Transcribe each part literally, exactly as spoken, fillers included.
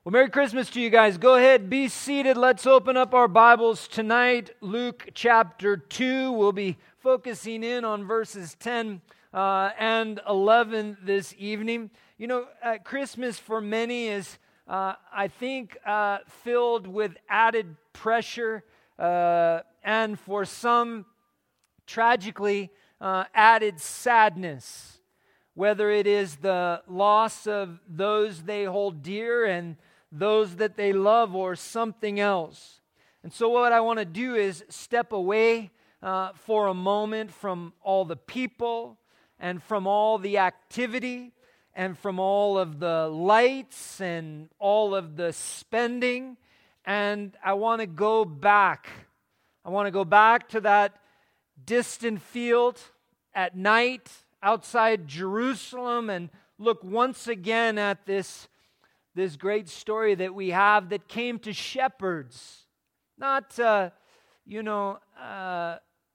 Well, Merry Christmas to you guys. Go ahead, be seated. Let's open up our Bibles tonight. Luke chapter two. We'll be focusing in on verses ten uh, and eleven this evening. You know, uh, Christmas for many is, uh, I think, uh, filled with added pressure, uh, and for some, tragically, uh, added sadness. Whether it is the loss of those they hold dear and those that they love or something else. And so what I want to do is step away uh, for a moment from all the people and from all the activity and from all of the lights and all of the spending. And I want to go back. I want to go back to that distant field at night outside Jerusalem and look once again at this This great story that we have that came to shepherds, not, uh, you know, uh,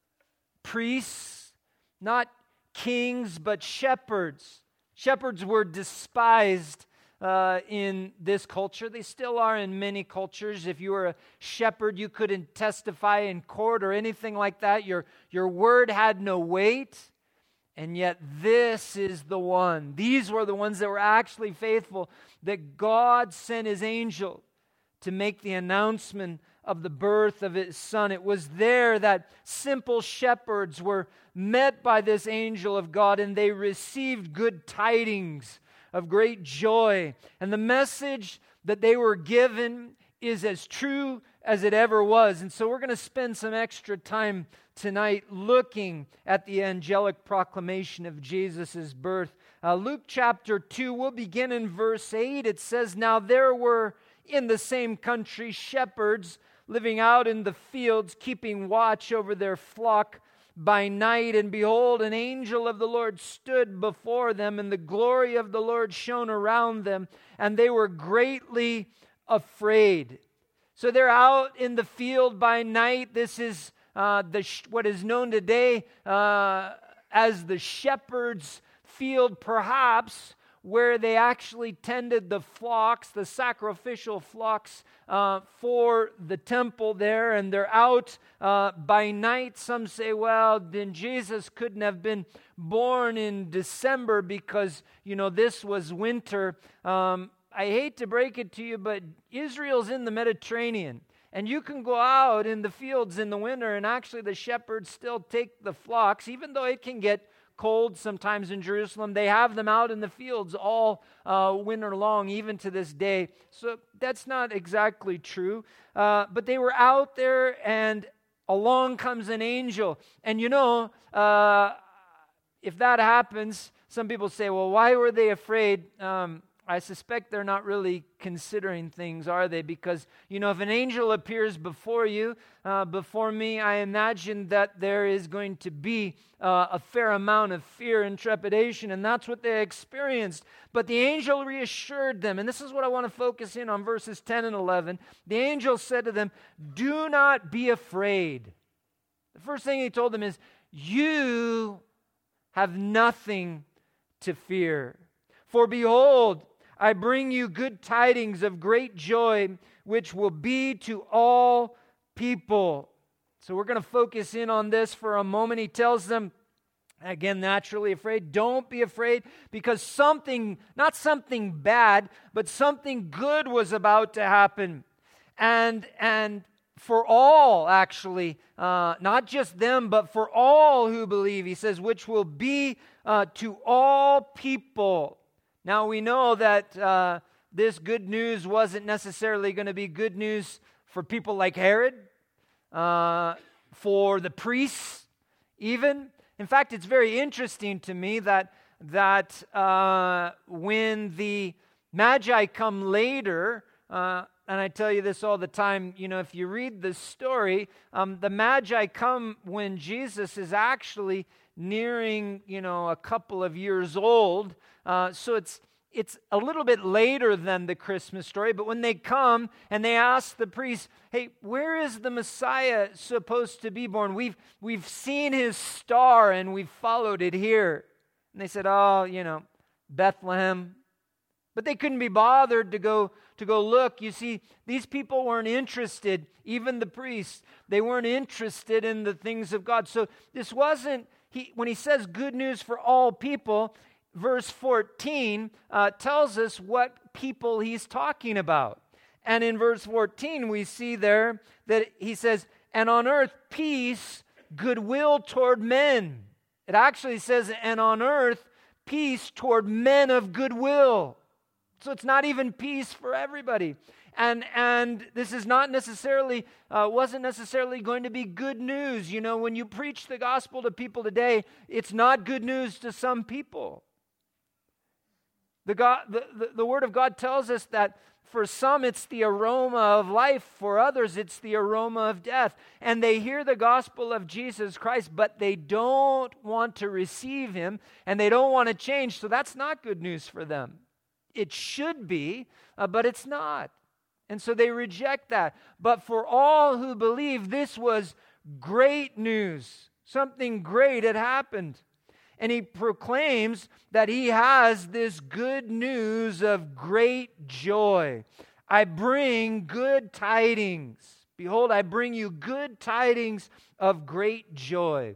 priests, not kings, but shepherds. Shepherds were despised uh, in this culture. They still are in many cultures. If you were a shepherd, you couldn't testify in court or anything like that. Your, your word had no weight. And yet this is the one. These were the ones that were actually faithful, that God sent His angel to make the announcement of the birth of His Son. It was there that simple shepherds were met by this angel of God, and they received good tidings of great joy. And the message that they were given is as true as it ever was. And so we're going to spend some extra time tonight looking at the angelic proclamation of Jesus' birth. Uh, Luke chapter two, we'll begin in verse eight. It says, "Now there were in the same country shepherds living out in the fields, keeping watch over their flock by night. And behold, an angel of the Lord stood before them, and the glory of the Lord shone around them, and they were greatly afraid." So they're out in the field by night. This is uh, the sh- what is known today uh, as the shepherd's field, perhaps, where they actually tended the flocks, the sacrificial flocks uh, for the temple there. And they're out uh, by night. Some say, well, then Jesus couldn't have been born in December because, you know, this was winter. Um, I hate to break it to you, but Israel's in the Mediterranean. And you can go out in the fields in the winter, and actually the shepherds still take the flocks, even though it can get cold sometimes in Jerusalem. They have them out in the fields all uh, winter long, even to this day. So that's not exactly true. Uh, but they were out there, and along comes an angel. And you know, uh, if that happens, some people say, well, why were they afraid? Um, I suspect they're not really considering things, are they? Because, you know, if an angel appears before you, uh, before me, I imagine that there is going to be uh, a fair amount of fear and trepidation, and that's what they experienced. But the angel reassured them, and this is what I want to focus in on, verses ten and eleven. The angel said to them, "Do not be afraid." The first thing he told them is, you have nothing to fear. For behold, I bring you good tidings of great joy, which will be to all people. So we're going to focus in on this for a moment. He tells them, again, naturally afraid, don't be afraid, because something, not something bad, but something good was about to happen. And, and for all, actually, uh, not just them, but for all who believe, he says, which will be uh, to all people. Now, we know that uh, this good news wasn't necessarily going to be good news for people like Herod, uh, for the priests even. In fact, it's very interesting to me that, that uh, when the Magi come later, uh, and I tell you this all the time, you know, if you read the story, um, the Magi come when Jesus is actually nearing, you know, a couple of years old. Uh, so it's it's a little bit later than the Christmas story, but when they come and they ask the priest, hey, where is the Messiah supposed to be born? We've we've seen his star and we've followed it here. And they said, oh, you know, Bethlehem. But they couldn't be bothered to go to go look, you see, these people weren't interested, even the priests, they weren't interested in the things of God. So this wasn't, he, when he says good news for all people, verse fourteen uh, tells us what people he's talking about. And in verse fourteen, we see there that he says, and on earth, peace, goodwill toward men. It actually says, and on earth, peace toward men of goodwill. So it's not even peace for everybody. And and this is not necessarily, uh, wasn't necessarily going to be good news. You know, when you preach the gospel to people today, it's not good news to some people. The, God, the, the, the Word of God tells us that for some it's the aroma of life, for others it's the aroma of death. And they hear the gospel of Jesus Christ, but they don't want to receive Him, and they don't want to change, so that's not good news for them. It should be, uh, but it's not. And so they reject that. But for all who believe, this was great news. Something great had happened. And he proclaims that he has this good news of great joy. I bring good tidings. Behold, I bring you good tidings of great joy.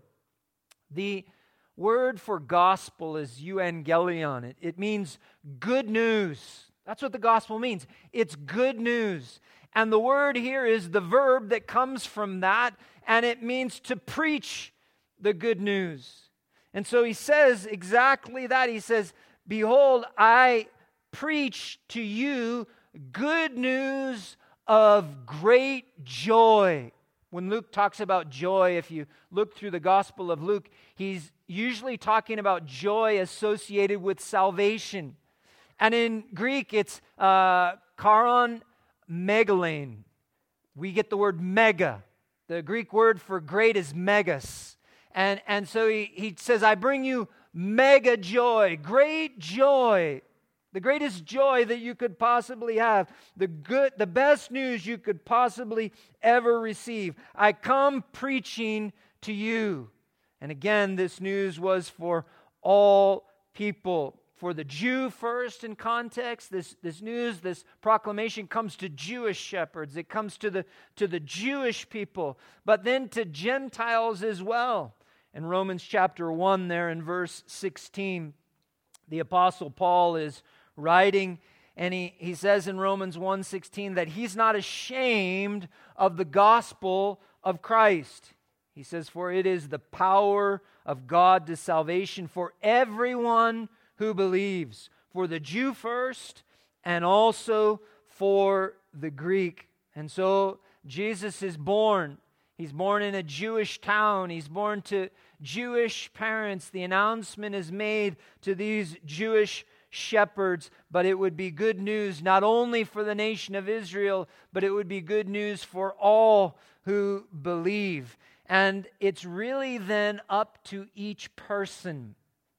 The word for gospel is euangelion. It, it means good news. That's what the gospel means. It's good news. And the word here is the verb that comes from that, and it means to preach the good news. And so he says exactly that. He says, behold, I preach to you good news of great joy. When Luke talks about joy, if you look through the Gospel of Luke, he's usually talking about joy associated with salvation. And in Greek, it's uh, charon megalane. We get the word mega. The Greek word for great is megas. And, and so he, he says, I bring you mega joy, great joy, the greatest joy that you could possibly have, the good, the best news you could possibly ever receive. I come preaching to you. And again, this news was for all people. For the Jew first in context, this, this news, this proclamation comes to Jewish shepherds. It comes to the, to the Jewish people, but then to Gentiles as well. In Romans chapter one there in verse sixteen, the Apostle Paul is writing, and he, he says in Romans one sixteen that he's not ashamed of the gospel of Christ. He says, for it is the power of God to salvation for everyone who believes, for the Jew first and also for the Greek. And so Jesus is born. He's born in a Jewish town. He's born to Jewish parents. The announcement is made to these Jewish shepherds, but it would be good news not only for the nation of Israel, but it would be good news for all who believe. And it's really then up to each person.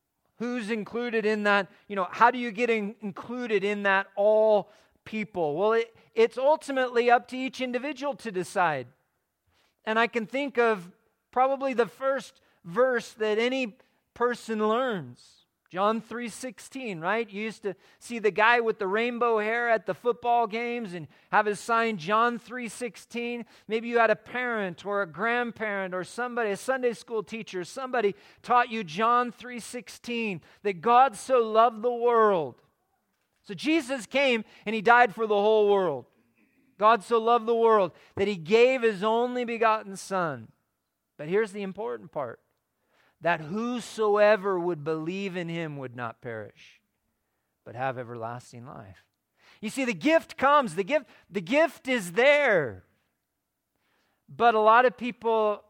Who's included in that? You know, how do you get in, included in that all people? Well, it, it's ultimately up to each individual to decide. And I can think of probably the first verse that any person learns. John three sixteen, right? You used to see the guy with the rainbow hair at the football games and have his sign John three sixteen. Maybe you had a parent or a grandparent or somebody, a Sunday school teacher, somebody taught you John three sixteen, that God so loved the world. So Jesus came and He died for the whole world. God so loved the world that He gave His only begotten Son. But here's the important part. That whosoever would believe in Him would not perish, but have everlasting life. You see, the gift comes. The gift, the gift is there. But a lot of people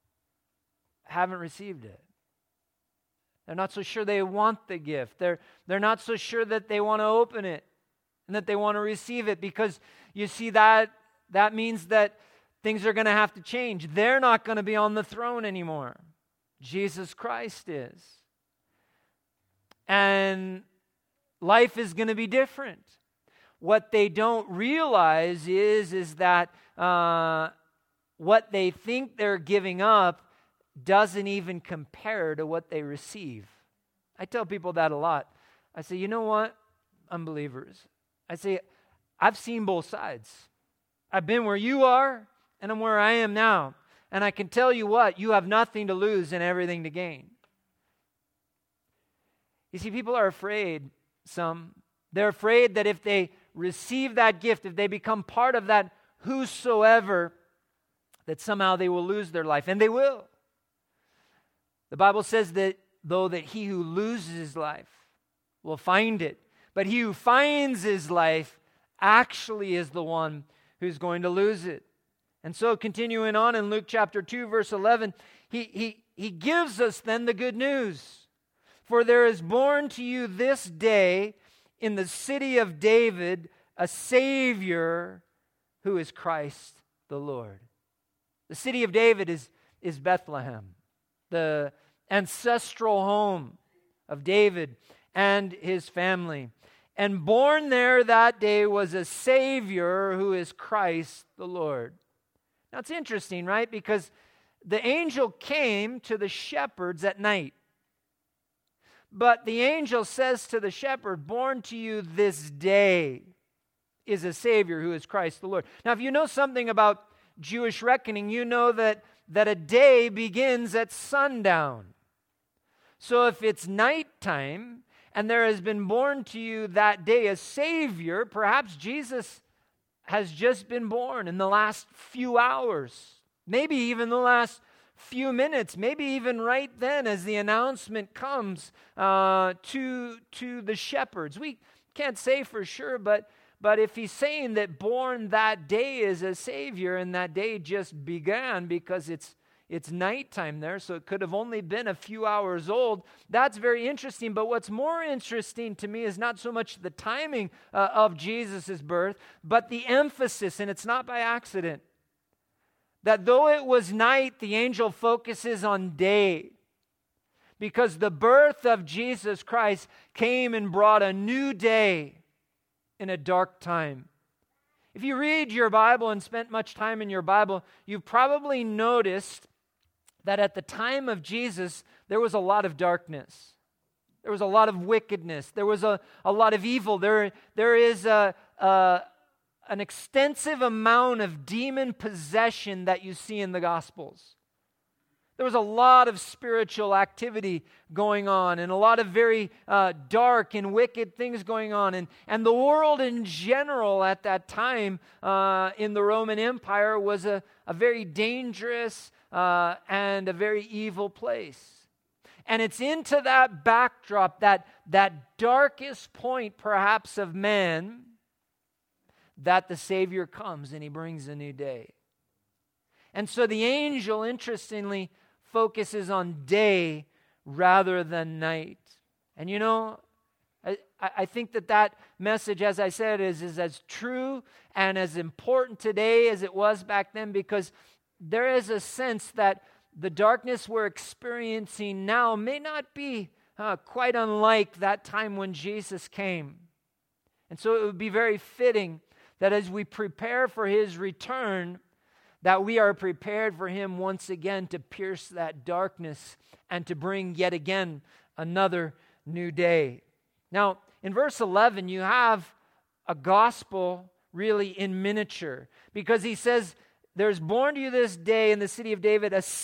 haven't received it. They're not so sure they want the gift. They're, they're not so sure that they want to open it and that they want to receive it, because you see that that means that things are going to have to change. They're not going to be on the throne anymore. Jesus Christ is. And life is going to be different. What they don't realize is, is that uh, what they think they're giving up doesn't even compare to what they receive. I tell people that a lot. I say, you know what, unbelievers? I say, I've seen both sides. I've been where you are, and I'm where I am now. And I can tell you what, you have nothing to lose and everything to gain. You see, people are afraid, some. They're afraid that if they receive that gift, if they become part of that whosoever, that somehow they will lose their life. And they will. The Bible says that, though, that he who loses his life will find it. But he who finds his life actually is the one who's going to lose it. And so continuing on in Luke chapter two, verse eleven, he, he, he gives us then the good news. For there is born to you this day in the city of David a Savior who is Christ the Lord. The city of David is, is Bethlehem, the ancestral home of David and his family. And born there that day was a Savior who is Christ the Lord. Now it's interesting, right? Because the angel came to the shepherds at night. But the angel says to the shepherd, born to you this day is a Savior who is Christ the Lord. Now if you know something about Jewish reckoning, you know that, that a day begins at sundown. So if it's nighttime and there has been born to you that day a Savior, perhaps Jesus has just been born in the last few hours, maybe even the last few minutes, maybe even right then as the announcement comes uh, to, to the shepherds. We can't say for sure, but, but if he's saying that born that day is a Savior and that day just began because it's It's nighttime there, so it could have only been a few hours old. That's very interesting. But what's more interesting to me is not so much the timing uh, of Jesus' birth, but the emphasis, and it's not by accident, that though it was night, the angel focuses on day. Because the birth of Jesus Christ came and brought a new day in a dark time. If you read your Bible and spent much time in your Bible, you've probably noticed that at the time of Jesus, there was a lot of darkness. There was a lot of wickedness. There was a, a lot of evil. There, there is a, a, an extensive amount of demon possession that you see in the Gospels. There was a lot of spiritual activity going on and a lot of very uh, dark and wicked things going on. And, and the world in general at that time uh, in the Roman Empire was a, a very dangerous uh, and a very evil place. And it's into that backdrop, that, that darkest point perhaps of man, that the Savior comes and he brings a new day. And so the angel, interestingly, focuses on day rather than night. And you know, I, I think that that message, as I said, is, is as true and as important today as it was back then, because there is a sense that the darkness we're experiencing now may not be uh, quite unlike that time when Jesus came. And so it would be very fitting that as we prepare for his return, that we are prepared for him once again to pierce that darkness and to bring yet again another new day. Now, in verse eleven, you have a gospel really in miniature, because he says, there's born to you this day in the city of David a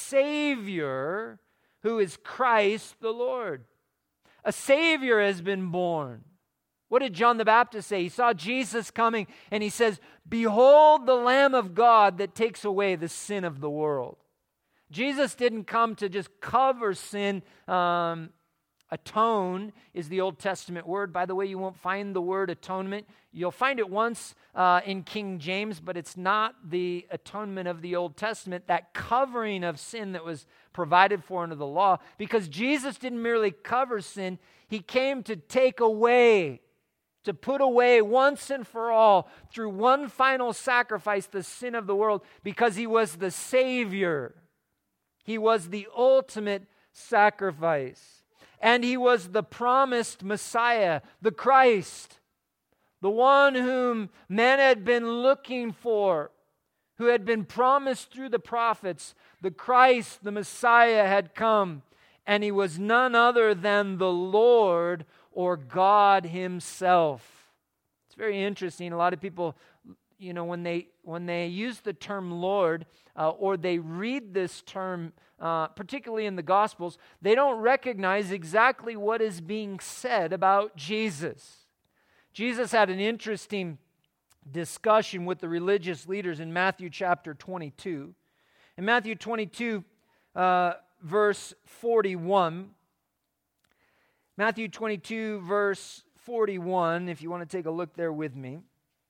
Savior who is Christ the Lord. A Savior has been born. What did John the Baptist say? He saw Jesus coming and he says, behold the Lamb of God that takes away the sin of the world. Jesus didn't come to just cover sin. Um, atone is the Old Testament word. By the way, you won't find the word atonement. You'll find it once uh, in King James, but it's not the atonement of the Old Testament, that covering of sin that was provided for under the law. Because Jesus didn't merely cover sin, he came to take away, to put away once and for all, through one final sacrifice, the sin of the world, because he was the Savior. He was the ultimate sacrifice. And he was the promised Messiah, the Christ, the one whom men had been looking for, who had been promised through the prophets. The Christ, the Messiah, had come, and he was none other than the Lord or God himself. It's very interesting. A lot of people, you know, when they when they use the term Lord, uh, or they read this term, uh, particularly in the Gospels, they don't recognize exactly what is being said about Jesus. Jesus had an interesting discussion with the religious leaders in Matthew chapter twenty-two. In Matthew twenty-two, uh, verse forty-one, Matthew twenty-two, verse forty-one, if you want to take a look there with me,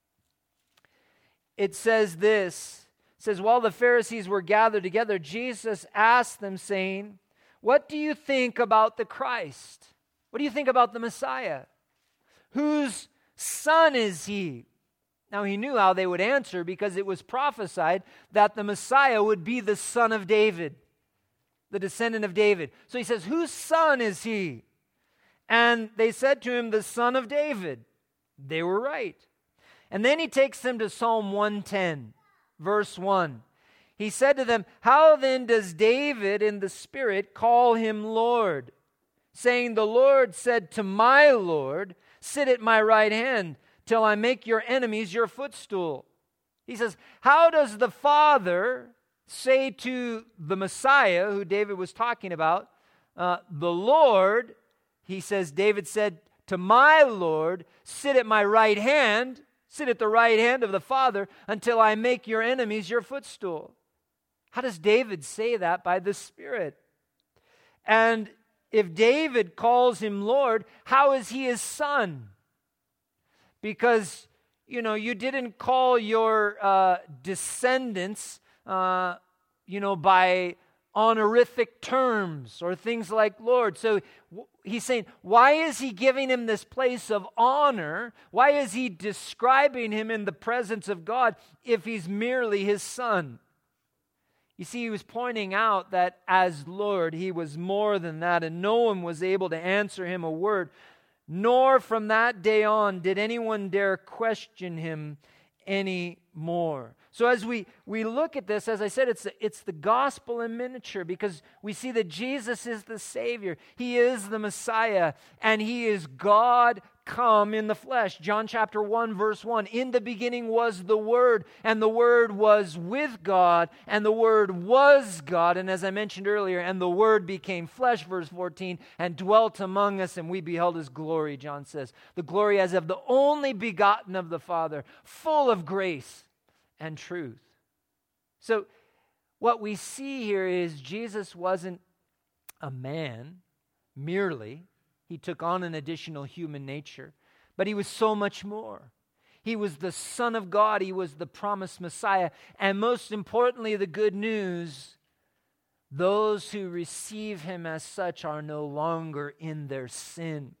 it says this, it says, while the Pharisees were gathered together, Jesus asked them, saying, what do you think about the Christ? What do you think about the Messiah? Whose son is he? Now he knew how they would answer because it was prophesied that the Messiah would be the son of David, the descendant of David. So he says, whose son is he? And they said to him, the son of David. They were right. And then he takes them to Psalm one ten, verse one. He said to them, how then does David in the Spirit call him Lord, saying, the Lord said to my Lord, sit at my right hand till I make your enemies your footstool. He says, how does the Father say to the Messiah, who David was talking about, uh, the Lord, he says, David said to my Lord, sit at my right hand, sit at the right hand of the Father until I make your enemies your footstool. How does David say that? By the Spirit. And if David calls him Lord, how is he his son? Because, you know, you didn't call your uh, descendants, uh, you know, by honorific terms or things like Lord. So w- he's saying, why is he giving him this place of honor? Why is he describing him in the presence of God if he's merely his son? You see, he was pointing out that as Lord, he was more than that, and no one was able to answer him a word. Nor from that day on did anyone dare question him anymore. So as we, we look at this, as I said, it's, it's the gospel in miniature, because we see that Jesus is the Savior. He is the Messiah, and he is God come in the flesh. John chapter one, verse one, in the beginning was the Word, and the Word was with God, and the Word was God. And as I mentioned earlier, and the Word became flesh, verse fourteen, and dwelt among us, and we beheld his glory, John says. The glory as of the only begotten of the Father, full of grace and truth. So what we see here is Jesus wasn't a man merely. He took on an additional human nature, but he was so much more. He was the Son of God. He was the promised Messiah. And most importantly, the good news, those who receive him as such are no longer in their sin.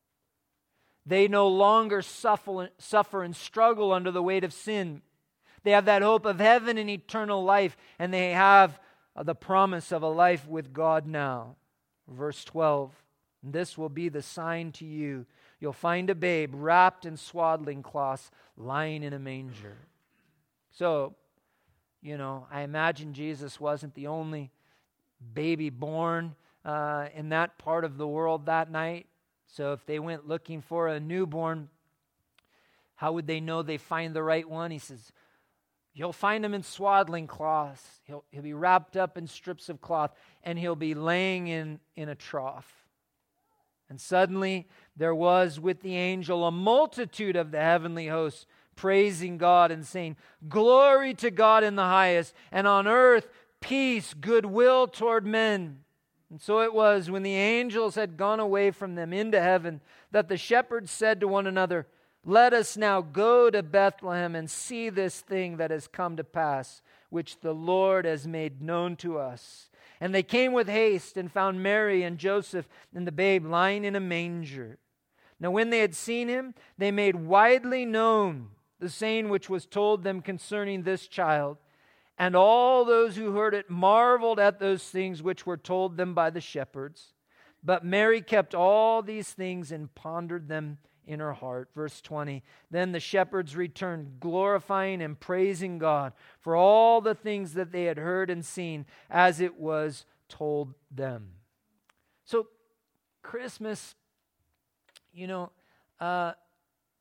They no longer suffer, suffer and struggle under the weight of sin. They have that hope of heaven and eternal life, and they have the promise of a life with God now. Verse twelve, this will be the sign to you. You'll find a babe wrapped in swaddling cloths, lying in a manger. So, you know, I imagine Jesus wasn't the only baby born uh, in that part of the world that night. So if they went looking for a newborn, how would they know they find the right one? He says, you'll find him in swaddling cloths. He'll, he'll be wrapped up in strips of cloth, and he'll be laying in, in a trough. And suddenly there was with the angel a multitude of the heavenly hosts praising God and saying, glory to God in the highest, and on earth peace, goodwill toward men. And so it was, when the angels had gone away from them into heaven, that the shepherds said to one another, let us now go to Bethlehem and see this thing that has come to pass, which the Lord has made known to us. And they came with haste and found Mary and Joseph and the babe lying in a manger. Now when they had seen him, they made widely known the saying which was told them concerning this child. And all those who heard it marveled at those things which were told them by the shepherds. But Mary kept all these things and pondered them in her heart. Verse twenty, then the shepherds returned, glorifying and praising God for all the things that they had heard and seen as it was told them. So Christmas, you know, uh,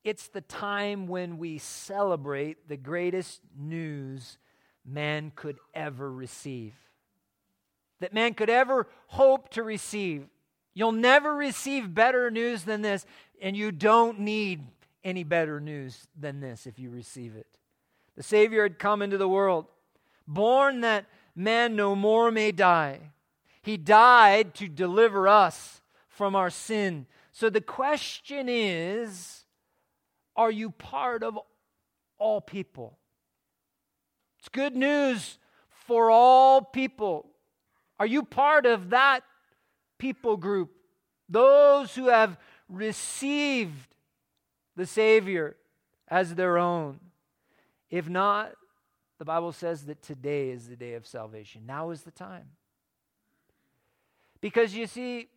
it's the time when we celebrate the greatest news man could ever receive. That man could ever hope to receive. You'll never receive better news than this, and you don't need any better news than this if you receive it. The Savior had come into the world, born that man no more may die. He died to deliver us from our sin. So the question is, are you part of all people? It's good news for all people. Are you part of that people group? Those who have received the Savior as their own. If not, the Bible says that today is the day of salvation. Now is the time. Because you see,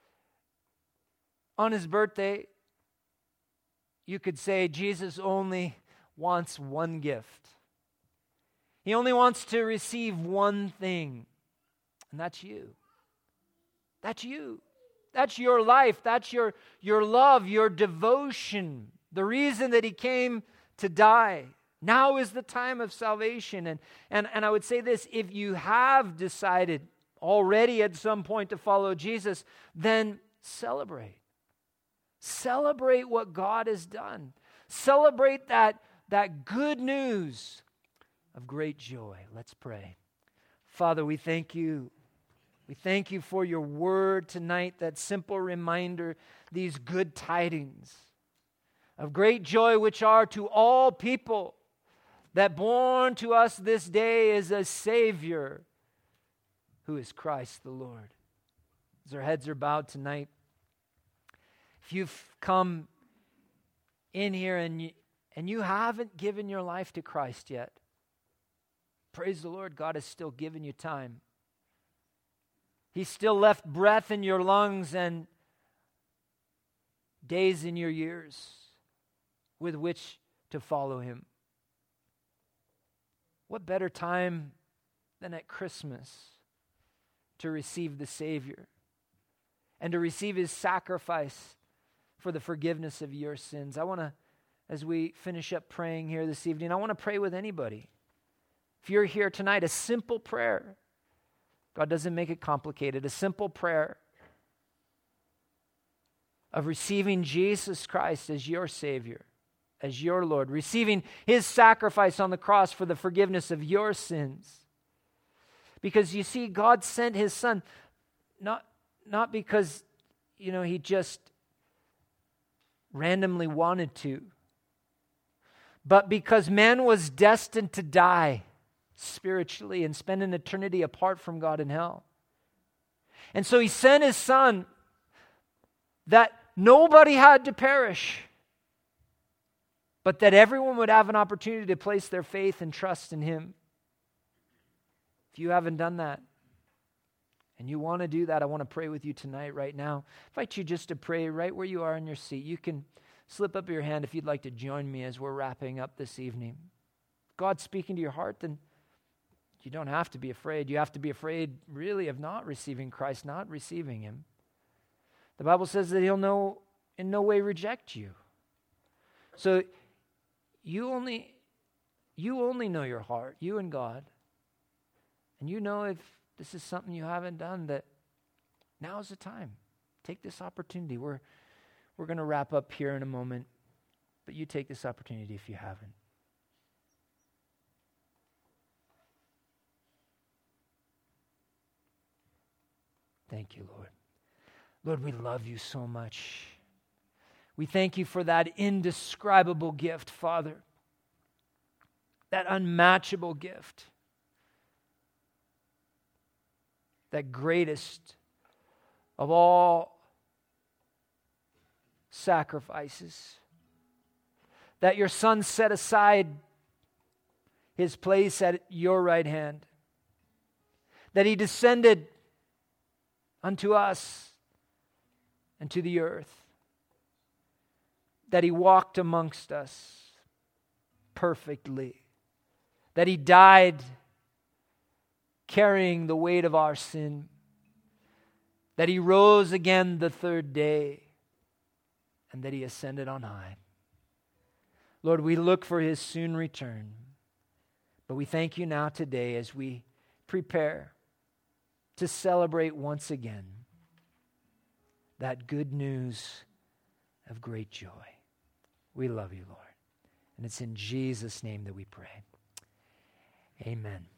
on his birthday, you could say Jesus only wants one gift. He only wants to receive one thing, and that's you. That's you. That's your life. That's your, your love, your devotion, the reason that he came to die. Now is the time of salvation. And, and, and I would say this, if you have decided already at some point to follow Jesus, then celebrate. Celebrate what God has done. Celebrate that, that good news of great joy. Let's pray. Father, we thank you. We thank you for your word tonight, that simple reminder, these good tidings of great joy which are to all people, that born to us this day is a Savior who is Christ the Lord. As our heads are bowed tonight, if you've come in here and you, and you haven't given your life to Christ yet, praise the Lord, God has still given you time. He's still left breath in your lungs and days in your years with which to follow him. What better time than at Christmas to receive the Savior and to receive his sacrifice for the forgiveness of your sins. I want to, as we finish up praying here this evening, I want to pray with anybody. If you're here tonight, a simple prayer. God doesn't make it complicated. A simple prayer of receiving Jesus Christ as your Savior, as your Lord, receiving his sacrifice on the cross for the forgiveness of your sins. Because you see, God sent his Son not, not because, you know, he just randomly wanted to, but because man was destined to die spiritually and spend an eternity apart from God in hell. And so he sent his Son that nobody had to perish, but that everyone would have an opportunity to place their faith and trust in him. If you haven't done that, and you want to do that, I want to pray with you tonight, right now. I invite you just to pray right where you are in your seat. You can slip up your hand if you'd like to join me as we're wrapping up this evening. If God's speaking to your heart, then you don't have to be afraid. You have to be afraid, really, of not receiving Christ, not receiving him. The Bible says that he'll no, in no way reject you. So you only, you only know your heart, you and God. And you know if this is something you haven't done, that now is the time. Take this opportunity. We're, we're going to wrap up here in a moment, but you take this opportunity if you haven't. Thank you, Lord. Lord, we love you so much. We thank you for that indescribable gift, Father. That unmatchable gift. That greatest of all sacrifices. That your Son set aside his place at your right hand. That he descended unto us and to the earth. That he walked amongst us perfectly. That he died carrying the weight of our sin, that he rose again the third day, and that he ascended on high. Lord, we look for his soon return. But we thank you now today as we prepare to celebrate once again that good news of great joy. We love you, Lord. And it's in Jesus' name that we pray. Amen.